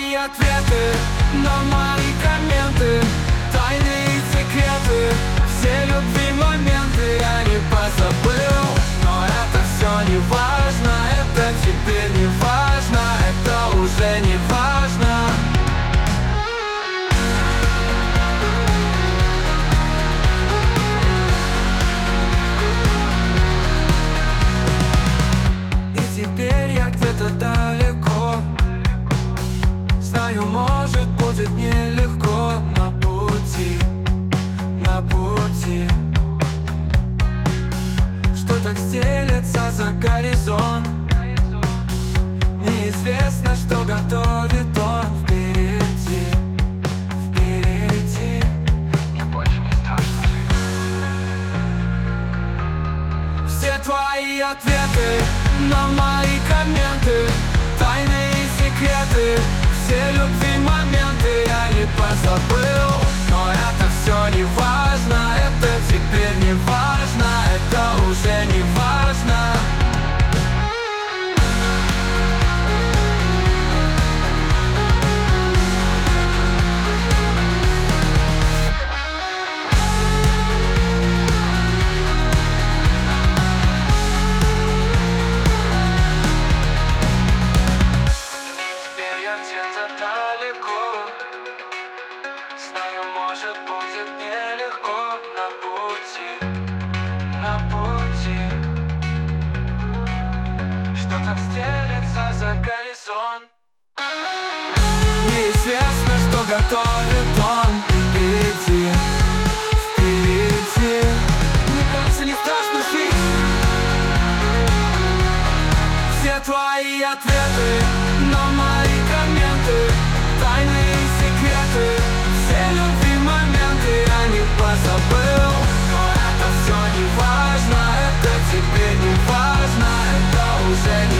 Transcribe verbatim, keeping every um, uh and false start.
твои ответы на мои комменты, тайны и секреты, все любви моменты я не позабыл. Но это все не важно, это теперь не важно, это уже не важно. И теперь я где-то далеко, знаю, может, будет нелегко на пути, на пути. Что так стелется за горизонт, неизвестно, что готовит он впереди, впереди. Мне больше не страшно жить. Все твои ответы на мои комменты, тайны и секреты, все любви моменты я не позабыл. Но это все не важно, это теперь не важно, это уже не важно. Теперь я где-то далеко, знаю, может, будет нелегко на пути, на пути. Что так стелется за горизонт, неизвестно, что готовит он впереди, впереди. Мне кажется, не страшно жить. Все твои ответы на мои комменты, тайны и секреты, все любви моменты я не позабыл. Но это все не важно, это теперь не важно, это уже не